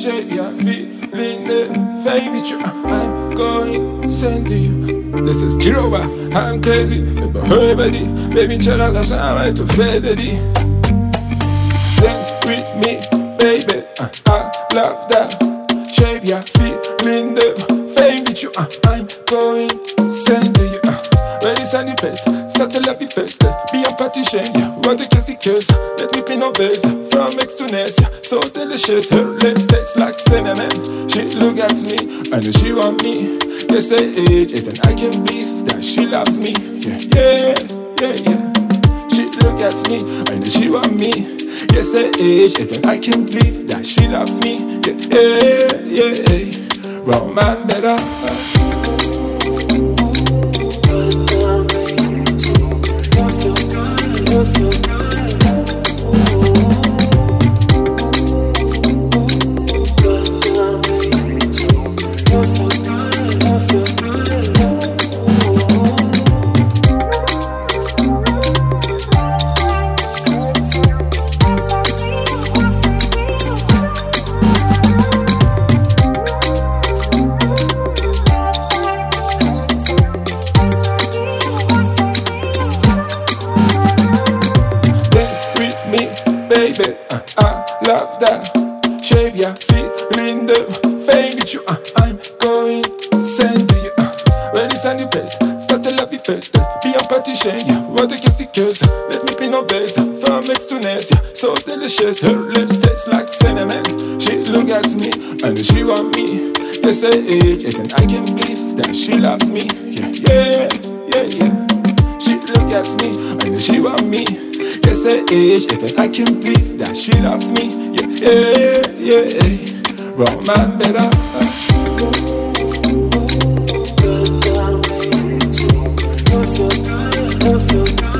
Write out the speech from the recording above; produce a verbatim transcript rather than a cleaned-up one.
shape, yeah, feeling the fame with you. I'm going to send to you. This is Kiroba, I'm crazy about her body. Baby, c'era la chama e tu fedeli. Dance with me, baby, uh, I love that shape, yeah, feeling the fame with you. uh, I'm going to send to you. uh, When it's on the place, start to love you first. Be a party shame, yeah, what a kiss the curse. Let me pin no base, from X to Ness, yeah. So delicious, her lips taste like cinnamon. She look at me, I know she want me. Yes, I age it and I can believe that she loves me. Yeah, yeah, yeah, yeah. She look at me, I know she want me. Yes, I age it and I can believe that she loves me. Yeah, yeah, yeah. Wrong man better. You're so good. Baby, uh, I love that shape, yeah, feeling the fame with you. uh, I'm going to send to you. uh, When it's on the place, start to love you first. uh, Be a party shame, yeah, what a kiss the curse. Let me pin no base, uh, from X to Ness, yeah. So delicious, her lips taste like cinnamon. She look at me, and she want me. Yes, I age it, and I can believe that she loves me. Yeah, yeah, yeah, yeah. She look at me, and she want me. Yes, I age it, and I can believe that she loves me. Yeah, yeah, yeah. Wrong man better. You're so good, you're so good.